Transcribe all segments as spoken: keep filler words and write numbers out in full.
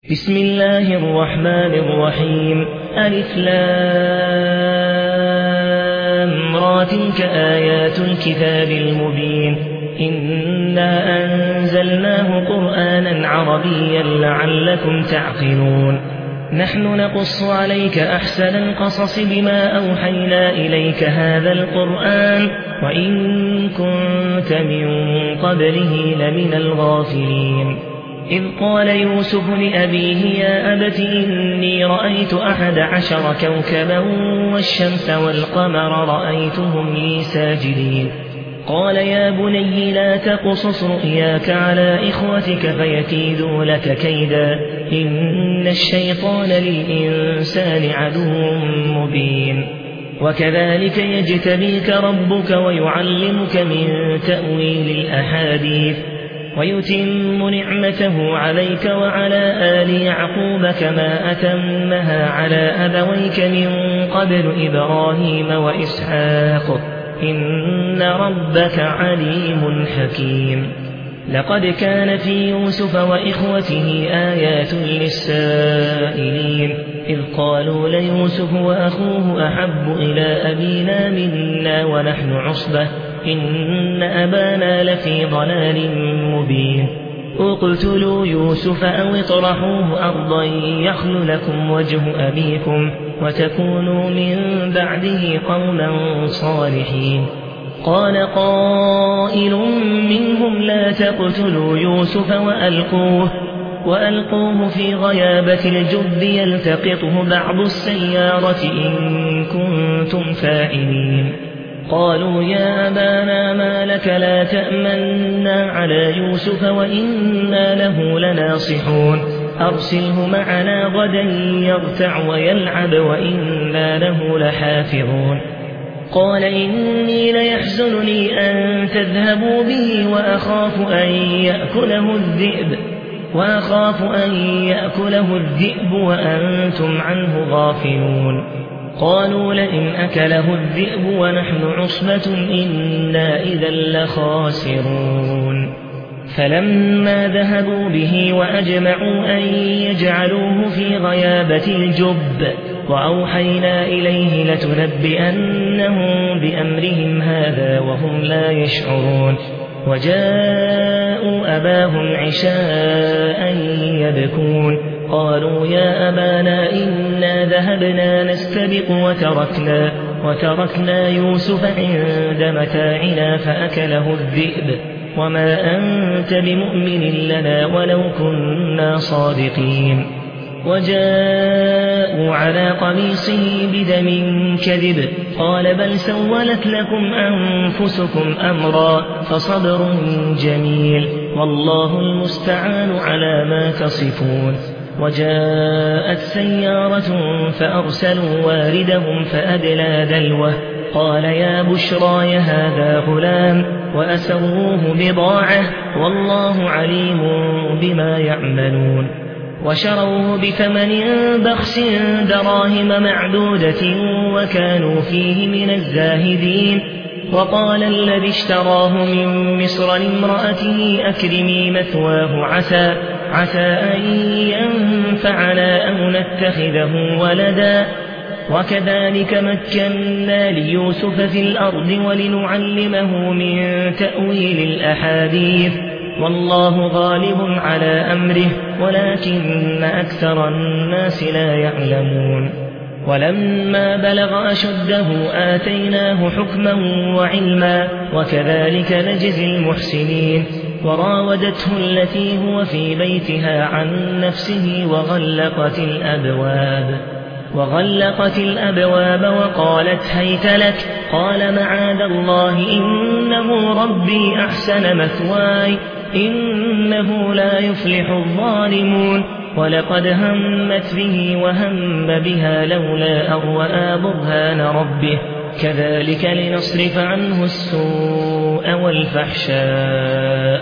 بسم الله الرحمن الرحيم. ألف لام را تلك آيات الكتاب المبين إنا أنزلناه قرآنا عربيا لعلكم تعقلون. نحن نقص عليك أحسن القصص بما أوحينا إليك هذا القرآن وإن كنت من قبله لمن الغافلين. إذ قال يوسف لأبيه يا أبت إني رأيت أحد عشر كوكبا والشمس والقمر رأيتهم لي ساجدين. قال يا بني لا تقصص رؤياك على إخوتك فيكيدوا لك كيدا إن الشيطان للإنسان عدو مبين. وكذلك يجتبيك ربك ويعلمك من تأويل الأحاديث ويتم نعمته عليك وعلى آل يعقوب كما أتمها على أبويك من قبل إبراهيم وإسحاق إن ربك عليم حكيم. لقد كان في يوسف وإخوته آيات للسائلين إذ قالوا ليوسف وأخوه أحب إلى أبينا منا ونحن عصبة إن أبانا لفي ضلال مبين. اقتلوا يوسف أو اطرحوه أرضا يخل لكم وجه أبيكم وتكونوا من بعده قوما صالحين. قال قائل منهم لا تقتلوا يوسف وألقوه, وألقوه في غيابة الجب يلتقطه بعض السيارة إن كنتم فاعلين. قالوا يا أبانا ما لك لا تأمنا على يوسف وإنا له لناصحون أرسله معنا غدا يرتع ويلعب وإنا له لحافظون. قال إني ليحزنني أن تذهبوا به وأخاف أن يأكله الذئب وأخاف أن يأكله الذئب وأنتم عنه غافلون. قالوا لئن أكله الذئب ونحن عصبة إنا إذا لخاسرون. فلما ذهبوا به وأجمعوا أن يجعلوه في غيابة الجب وأوحينا إليه لتنبئنهم بأمرهم هذا وهم لا يشعرون. وجاءوا أباهم عشاء يبكون قالوا يا أبانا إنا ذهبنا نستبق وتركنا, وتركنا يوسف عند متاعنا فأكله الذئب وما أنت بمؤمن لنا ولو كنا صادقين. وجاءوا على قميصه بدم كذب قال بل سولت لكم أنفسكم أمرا فصبر جميل والله المستعان على ما تصفون. وجاءت سيارة فأرسلوا واردهم فأدلى دلوه قال يا بشراي هذا غلام وأسروه بضاعة والله عليم بما يعملون. وشروه بثمن بخس دراهم معدودة وكانوا فيه من الزاهدين. وقال الذي اشتراه من مصر لامرأته أكرمي مثواه عسى, عسى أن ينفعنا أو نتخذه ولدا. وكذلك مكنا ليوسف في الأرض ولنعلمه من تأويل الأحاديث والله غالب على أمره ولكن أكثر الناس لا يعلمون. ولما بلغ أشده آتيناه حكما وعلما وكذلك نجزي المحسنين. وراودته التي هو في بيتها عن نفسه وغلقت الأبواب وغلقت الأبواب وقالت هيت لك قال معاذ الله إنه ربي أحسن مثواي إنه لا يفلح الظالمون. ولقد همت به وهم بها لولا أن رأى برهان ربه كذلك لنصرف عنه السوء والفحشاء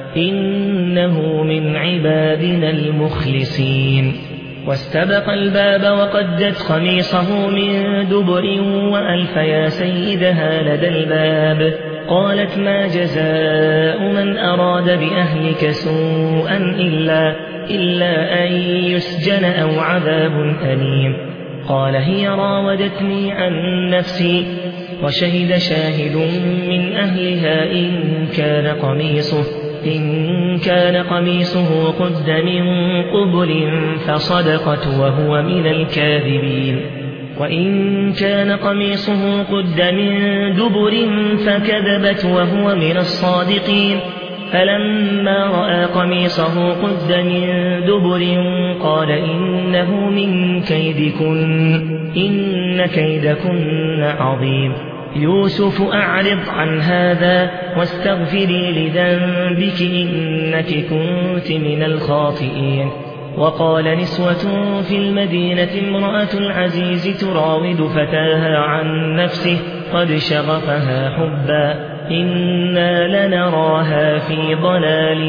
إنه من عبادنا المخلصين. واستبق الباب وقدت قميصه من دبر وألف يا سيدها لدى الباب قالت ما جزاء من أراد بأهلك سوءا إلا, إلا أن يسجن أو عذاب أليم. قال هي راودتني عن نفسي. وشهد شاهد من أهلها إن كان قميصه إن كان قميصه قد من قبل فصدقت وهو من الكاذبين، وإن كان قميصه قد من دبر فكذبت وهو من الصادقين. فلما رأى قميصه قد من دبر قال إنه من كيدكن إن كيدكن عظيم. يوسف أعرض عن هذا واستغفري لذنبك إنك كنت من الخاطئين. وقال نسوة في المدينة امرأة العزيز تراود فتاها عن نفسه قد شغفها حبا إنا لنراها في ضلال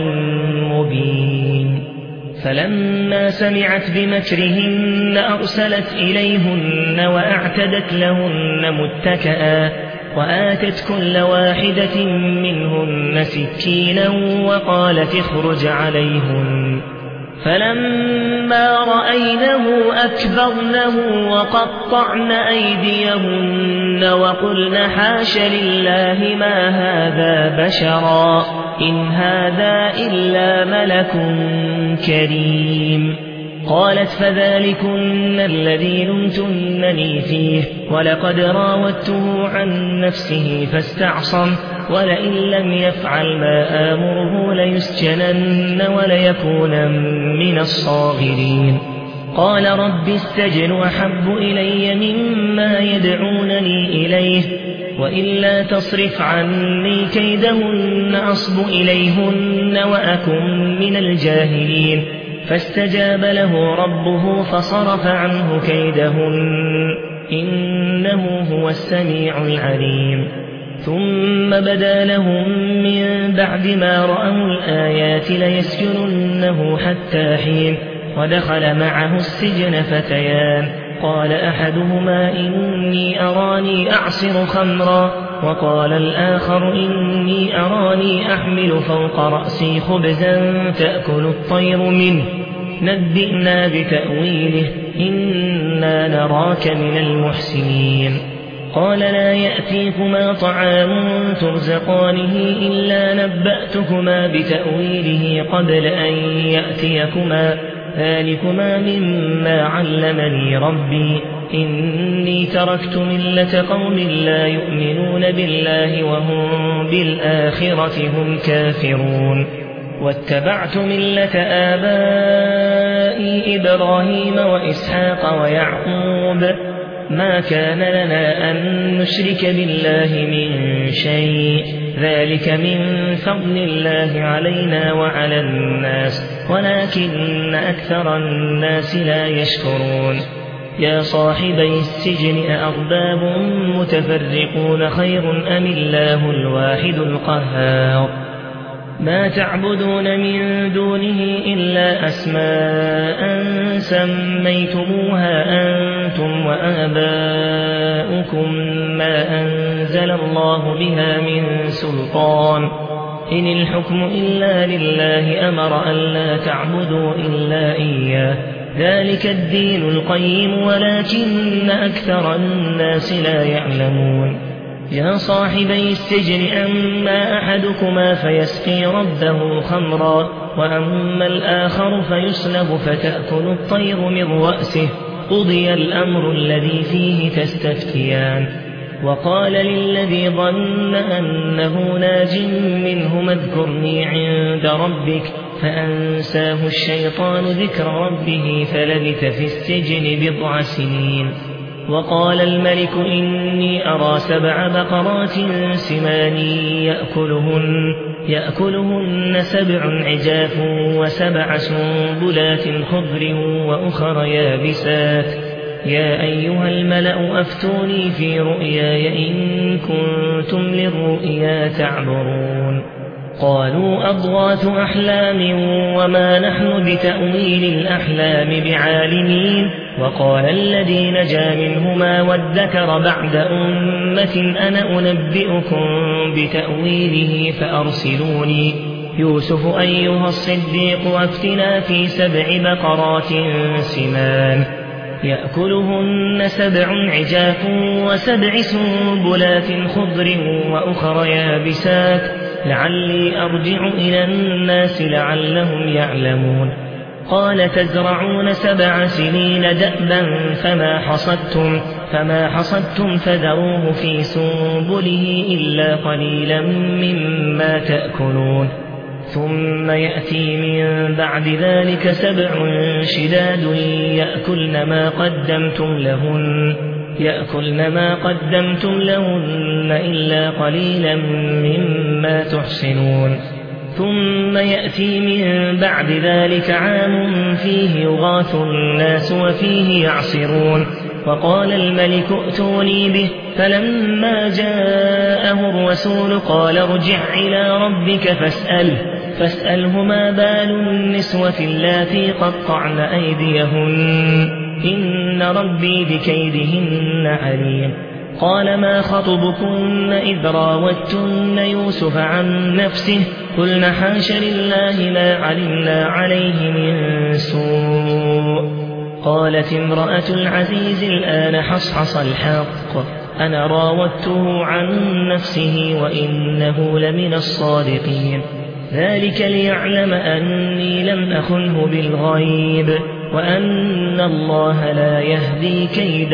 مبين. فلما سمعت بمكرهن أرسلت إليهن وأعتدت لهن متكئا وآتت كل واحدة منهن سكينا وقالت اخرج عليهن. فلما رأينه أكبرنه وقطعن أيديهن وقلن حاش لله ما هذا بشرا إن هذا إلا ملك كريم. قالت فذلكن الذي لمتنني فيه ولقد راودته عن نفسه فاستعصم ولئن لم يفعل ما آمره ليسجنن وليكون من الصاغرين. قال رب السجن أحب إلي مما يدعونني إليه وإلا تصرف عني كيدهن أصب إليهن وأكن من الجاهلين. فاستجاب له ربه فصرف عنه كيدهن إنه هو السميع العليم. ثم بدا لهم من بعد ما رأوا الآيات ليسجننه حتى حين. ودخل معه السجن فتيان قال أحدهما إني أراني أعصر خمرا وقال الآخر إني أراني أحمل فوق رأسي خبزا تأكل الطير منه نبئنا بتأويله إنا نراك من المحسنين. قال لا يأتيكما طعام ترزقانه إلا نبأتكما بتأويله قبل أن يأتيكما ذلكما مما علمني ربي إني تركت ملة قوم لا يؤمنون بالله وهم بالآخرة هم كافرون. واتبعت ملة آبائي إبراهيم وإسحاق ويعقوب ما كان لنا أن نشرك بالله من شيء ذلك من فضل الله علينا وعلى الناس ولكن أكثر الناس لا يشكرون. يا صاحبي السجن أأرباب متفرقون خير أم الله الواحد القهار. ما تعبدون من دونه إلا أسماء سميتموها أنتم وآباؤكم ما أنزل الله بها من سلطان إن الحكم إلا لله أمر ألا تعبدوا إلا إياه ذلك الدين القيم ولكن أكثر الناس لا يعلمون. يا صاحبي السجن أما أحدكما فيسقي ربه خمرا وأما الآخر فيصلب فتأكل الطير من رأسه قضي الأمر الذي فيه تستفتيان. وقال للذي ظن أنه ناج منهما اذكرني عند ربك فأنساه الشيطان ذكر ربه فلبث في السجن بضع سنين. وقال الملك إني أرى سبع بقرات سمان يأكلهن, يأكلهن سبع عجاف وسبع سنبلات خضر وأخر يابسات يا أيها الملأ أفتوني في رؤياي إن كنتم للرؤيا تعبرون. قالوا أضغاث أحلام وما نحن بتأويل الأحلام بعالمين. وقال الذي نجا منهما وادكر بعد أمة أنا أنبئكم بتأويله فأرسلوني يوسف أيها الصديق أفتنا في سبع بقرات سمان يأكلهن سبع عجاف وسبع سنبلات خضر وأخر يابسات لعلي أرجع إلى الناس لعلهم يعلمون قال تزرعون سبع سنين دأبا فما حصدتم فما حصدتم فذروه في سنبله إلا قليلا مما تأكلون ثم يأتي من بعد ذلك سبع شداد يأكلن ما قدمتم لهن يأكلن ما قدمتم لهن إلا قليلا مما تحصنون ثم يأتي من بعد ذلك عام فيه يغاث الناس وفيه يعصرون وقال الملك ائتوني به فلما جاءه الرسول قال ارجع إلى ربك فاسأله فاسأله ما بال النسوة اللاتي قطعن أيديهن إن ربي بكيدهن عليم قال ما خطبكن إذ راوتن يوسف عن نفسه قلنا حاش لله ما علمنا عليه من سوء قالت امرأة العزيز الآن حصحص الحق أنا راودته عن نفسه وإنه لمن الصادقين ذلك ليعلم أني لم أخنه بالغيب وأن الله لا يهدي كيد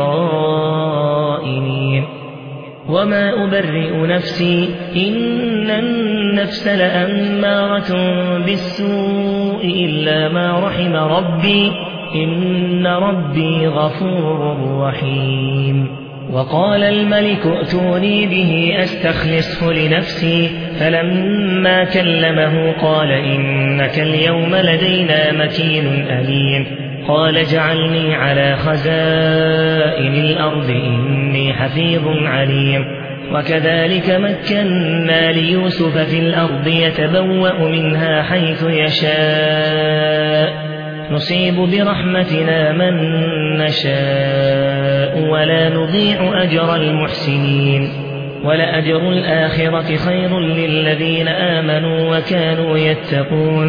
الخائنين وما أبرئ نفسي إن النفس لأمارة بالسوء إلا ما رحم ربي إن ربي غفور رحيم وقال الملك ائتوني به أستخلصه لنفسي فلما كلمه قال إنك اليوم لدينا مكين أمين قال اجعلني على خزائن الأرض إني حفيظ عليم وكذلك مكنا ليوسف في الأرض يتبوأ منها حيث يشاء نصيب برحمتنا من نشاء ولا نضيع أجر المحسنين ولأجر الآخرة خير للذين آمنوا وكانوا يتقون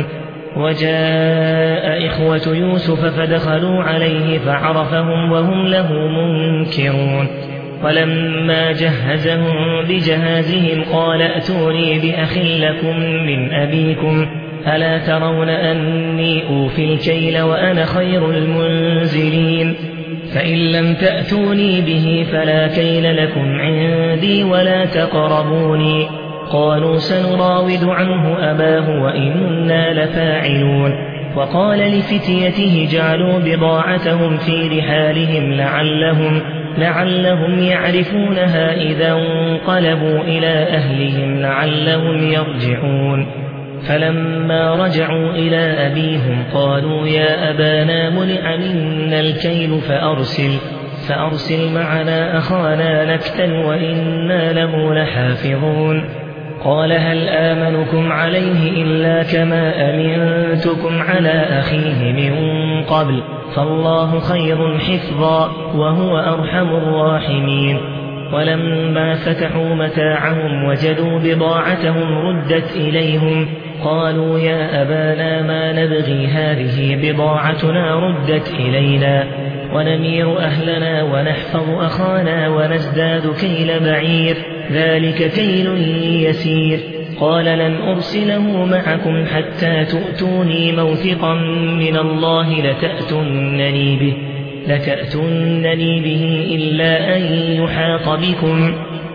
وجاء إخوة يوسف فدخلوا عليه فعرفهم وهم له منكرون ولما جهزهم بجهازهم قال ائتوني بأخ لكم من أبيكم ألا ترون أني أوفي الكيل وأنا خير المنزلين فإن لم تأتوني به فلا كيل لكم عندي ولا تقربوني قالوا سنراود عنه أباه وإنا لفاعلون وقال لفتيته جعلوا بضاعتهم في رحالهم لعلهم, لعلهم يعرفونها إذا انقلبوا إلى أهلهم لعلهم يرجعون فلما رجعوا إلى أبيهم قالوا يا أبانا منع منا الكيل فأرسل, فأرسل معنا أخانا نكتل وإنا له لحافظون قال هل آمنكم عليه إلا كما أمنتكم على أخيه من قبل فالله خير حفظا وهو أرحم الراحمين ولما فتحوا متاعهم وجدوا بضاعتهم ردت إليهم قالوا يا أبانا ما نبغي هذه بضاعتنا ردت إلينا ونمير أهلنا ونحفظ أخانا ونزداد كيل بعير ذلك كيل يسير قال لن أرسله معكم حتى تؤتوني موثقا من الله لتأتنني به لتأتنني به إلا أن يحاط بكم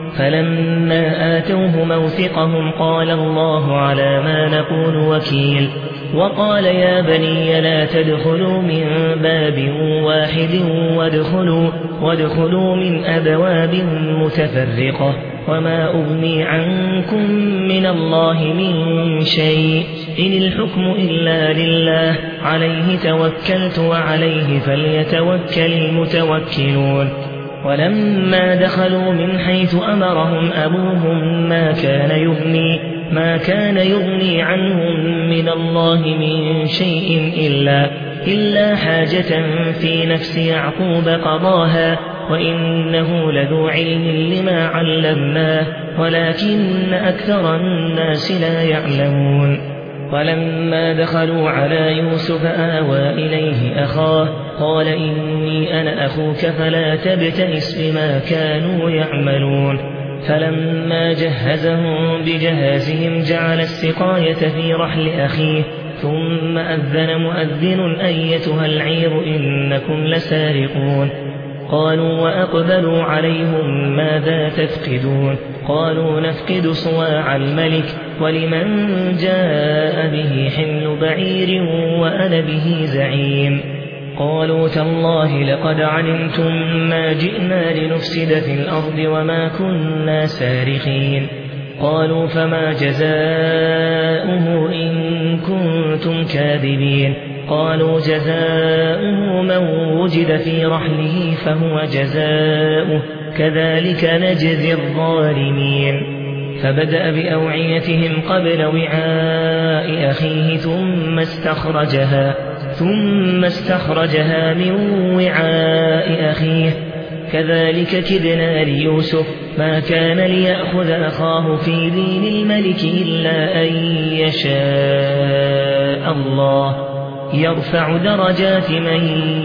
فلما آتوه موثقهم قال الله على ما نقول وكيل وقال يا بني لا تدخلوا من باب واحد وادخلوا, وادخلوا من أبواب متفرقة وما أغني عنكم من الله من شيء إن الحكم إلا لله عليه توكلت وعليه فليتوكل المتوكلون ولما دخلوا من حيث أمرهم أبوهم ما كان يغني ما كان يغني عنهم من الله من شيء إلا, إلا حاجة في نفس يعقوب قضاها وإنه لذو علم لما علمناه ولكن أكثر الناس لا يعلمون ولما دخلوا على يوسف آوى إليه أخاه قال إني أنا أخوك فلا تبتئس بما كانوا يعملون فلما جهزهم بجهازهم جعل السقاية في رحل أخيه ثم أذن مؤذن أيتها العير إنكم لسارقون قالوا وأقبلوا عليهم ماذا تفقدون قالوا نفقد صواع الملك ولمن جاء به حمل بعير وأنا به زعيم قالوا تالله لقد علمتم ما جئنا لنفسد في الأرض وما كنا سارقين قالوا فما جزاؤه إن كنتم كاذبين قالوا جزاؤه من وجد في رحله فهو جزاؤه كذلك نجزي الظالمين فبدأ بأوعيتهم قبل وعاء أخيه ثم استخرجها ثم استخرجها من وعاء أخيه كذلك كدنا ليوسف ما كان ليأخذ أخاه في دين الملك إلا أن يشاء الله يرفع درجات من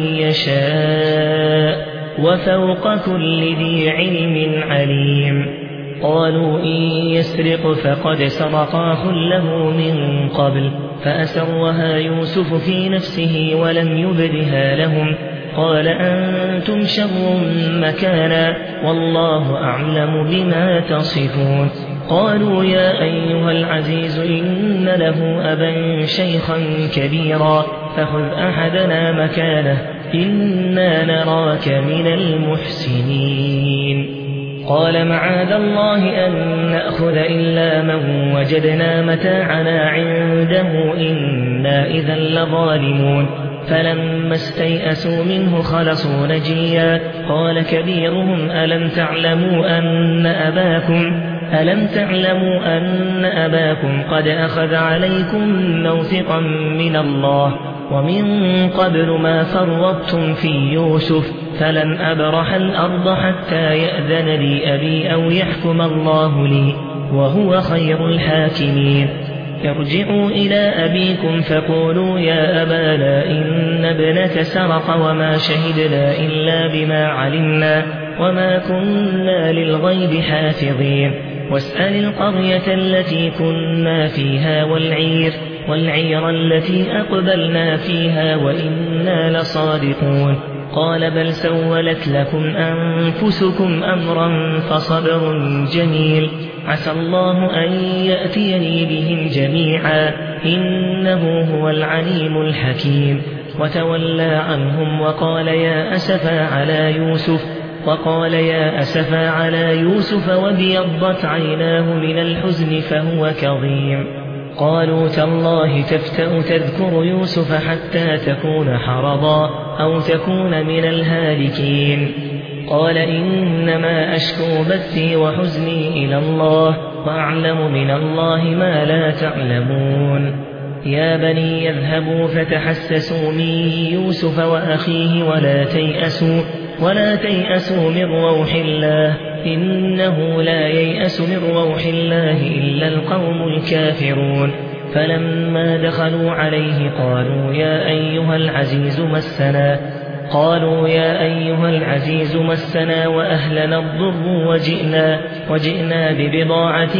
يشاء وفوق كل ذي علم عليم قالوا إن يسرق فقد سرق أخ له من قبل فأسرها يوسف في نفسه ولم يبدها لهم قال أنتم شر مكانا والله أعلم بما تصفون قالوا يا أيها العزيز إن له أبا شيخا كبيرا فخذ أحدنا مكانه إنا نراك من المحسنين قال معاذ الله أن نأخذ إلا من وجدنا متاعنا عنده إنا إذا لظالمون فلما استيئسوا منه خلصوا نجيا قال كبيرهم ألم تعلموا أن أباكم ألم تعلموا أن أباكم قد أخذ عليكم موثقا من الله ومن قبل ما فرطتم في يوسف فلن أبرح الأرض حتى يأذن لي أبي أو يحكم الله لي وهو خير الحاكمين ارجعوا إلى أبيكم فقولوا يا أبانا إن ابنك سرق وما شهدنا إلا بما علمنا وما كنا للغيب حافظين واسأل القرية التي كنا فيها والعير والعير التي أقبلنا فيها وإنا لصادقون قال بل سولت لكم أنفسكم أمرا فصبر جميل عسى الله أن يأتيني بهم جميعا إنه هو العليم الحكيم وتولى عنهم وقال يا أسفا على يوسف وقال يا أسفا على يوسف وابيضت عيناه من الحزن فهو كظيم قالوا تالله تفتأ تذكر يوسف حتى تكون حرضا أو تكون من الهالكين قال إنما أشكو بثي وحزني إلى الله وأعلم من الله ما لا تعلمون يا بني يذهبوا فتحسسوا من يوسف وأخيه ولا تيأسوا ولا تيأسوا من روح الله إنه لا ييأس من روح الله إلا القوم الكافرون فلما دخلوا عليه قالوا يا أيها العزيز مسنا قالوا يا أيها العزيز مسنا وأهلنا الضر وجئنا وجئنا ببضاعة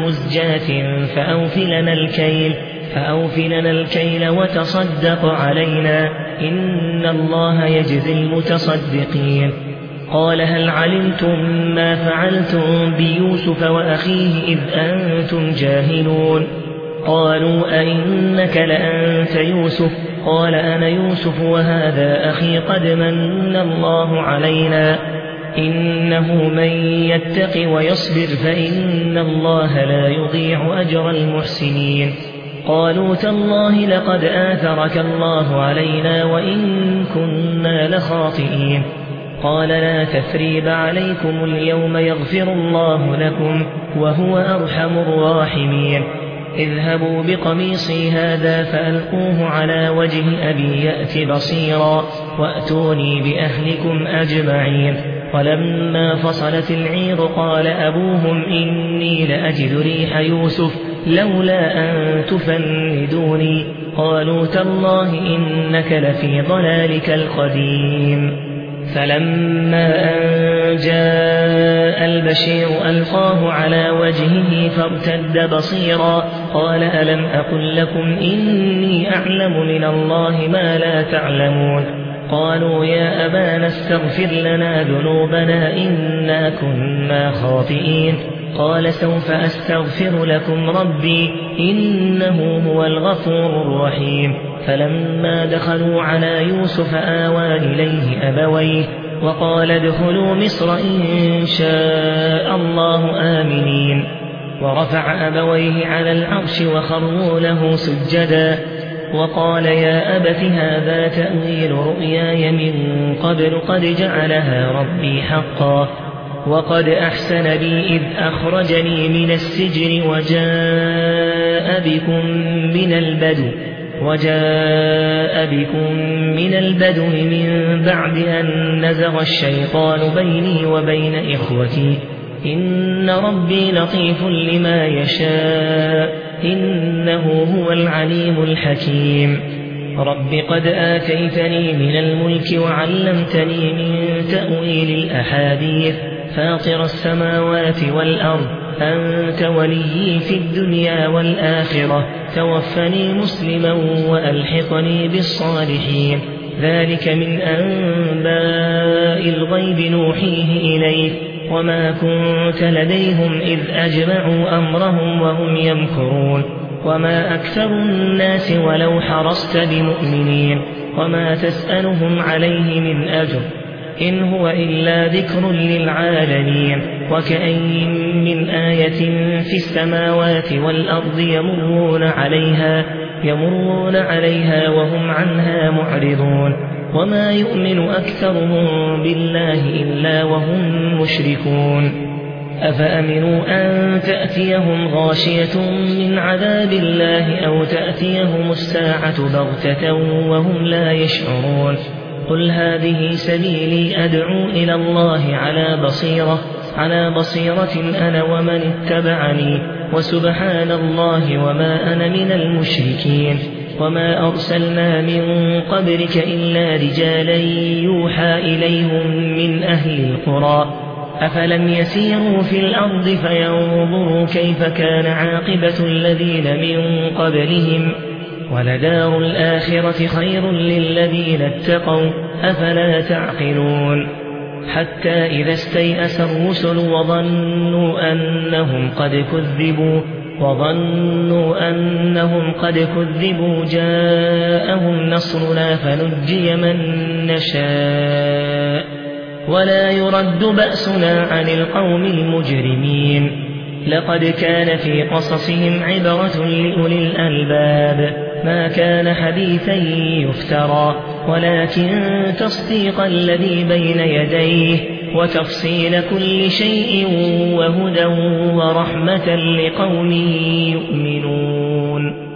مزجاة فأوفلنا الكيل فأوفلنا الكيل وتصدق علينا إن الله يجزي المتصدقين قال هل علمتم ما فعلتم بيوسف وأخيه إذ أنتم جاهلون قالوا أئنك لأنت يوسف قال أنا يوسف وهذا أخي قد من الله علينا إنه من يتق ويصبر فإن الله لا يضيع أجر المحسنين قالوا تالله لقد آثرك الله علينا وإن كنا لخاطئين قال لا تثريب عليكم اليوم يغفر الله لكم وهو أرحم الراحمين اذهبوا بقميصي هذا فألقوه على وجه أبي يأت بصيرا وأتوني بأهلكم أجمعين ولما فصلت العير قال أبوهم إني لأجد ريح يوسف لولا أن تفندوني قالوا تالله إنك لفي ضلالك القديم. فلما أن جاء البشير ألقاه على وجهه فارتد بصيرا قال ألم أقل لكم إني أعلم من الله ما لا تعلمون قالوا يا أبانا استغفر لنا ذنوبنا إنا كنا خاطئين قال سوف أستغفر لكم ربي إنه هو الغفور الرحيم. فلما دخلوا على يوسف آوى إليه أبويه وقال ادخلوا مصر إن شاء الله آمنين ورفع أبويه على العرش وخروا له سجدا وقال يا أبت هذا تأويل رؤياي من قبل قد جعلها ربي حقا وقد أحسن بي إذ أخرجني من السجن وجاء بكم من البدو وجاء بكم من البدو من بعد أن نزغ الشيطان بيني وبين إخوتي إن ربي لطيف لما يشاء إنه هو العليم الحكيم. رب قد آتيتني من الملك وعلمتني من تأويل الأحاديث فاطر السماوات والأرض أنت وليي في الدنيا والآخرة توفني مسلما وألحقني بالصالحين ذلك من أنباء الغيب نوحيه إليك وما كنت لديهم إذ أجمعوا أمرهم وهم يمكرون وما أكثر الناس ولو حرصت بمؤمنين وما تسألهم عليه من أجر إن هو إلا ذكر للعالمين. وكأين من آية في السماوات والأرض يمرون عليها يمرون عليها وهم عنها معرضون وما يؤمن أكثرهم بالله إلا وهم مشركون. أفأمنوا أن تأتيهم غاشية من عذاب الله أو تأتيهم الساعة بغتة وهم لا يشعرون قل هذه سبيلي أدعو إلى الله على بصيرة على بصيرة أنا ومن اتبعني وسبحان الله وما أنا من المشركين. وما أرسلنا من قبلك إلا رجالا يوحى إليهم من أهل القرى أفلم يسيروا في الأرض فينظروا كيف كان عاقبة الذين من قبلهم ولدار الآخرة خير للذين اتقوا أفلا تعقلون. حتى إذا استيأس الرسل وظنوا أنهم قد كذبوا وظنوا أنهم قد كذبوا جاءهم نصرنا فنجي من نشاء ولا يرد بأسنا عن القوم المجرمين. لقد كان في قصصهم عبرة لأولي الألباب ما كان حديثا يفترى ولكن تصديق الذي بين يديه وتفصيل كل شيء وهدى ورحمة لقوم يؤمنون.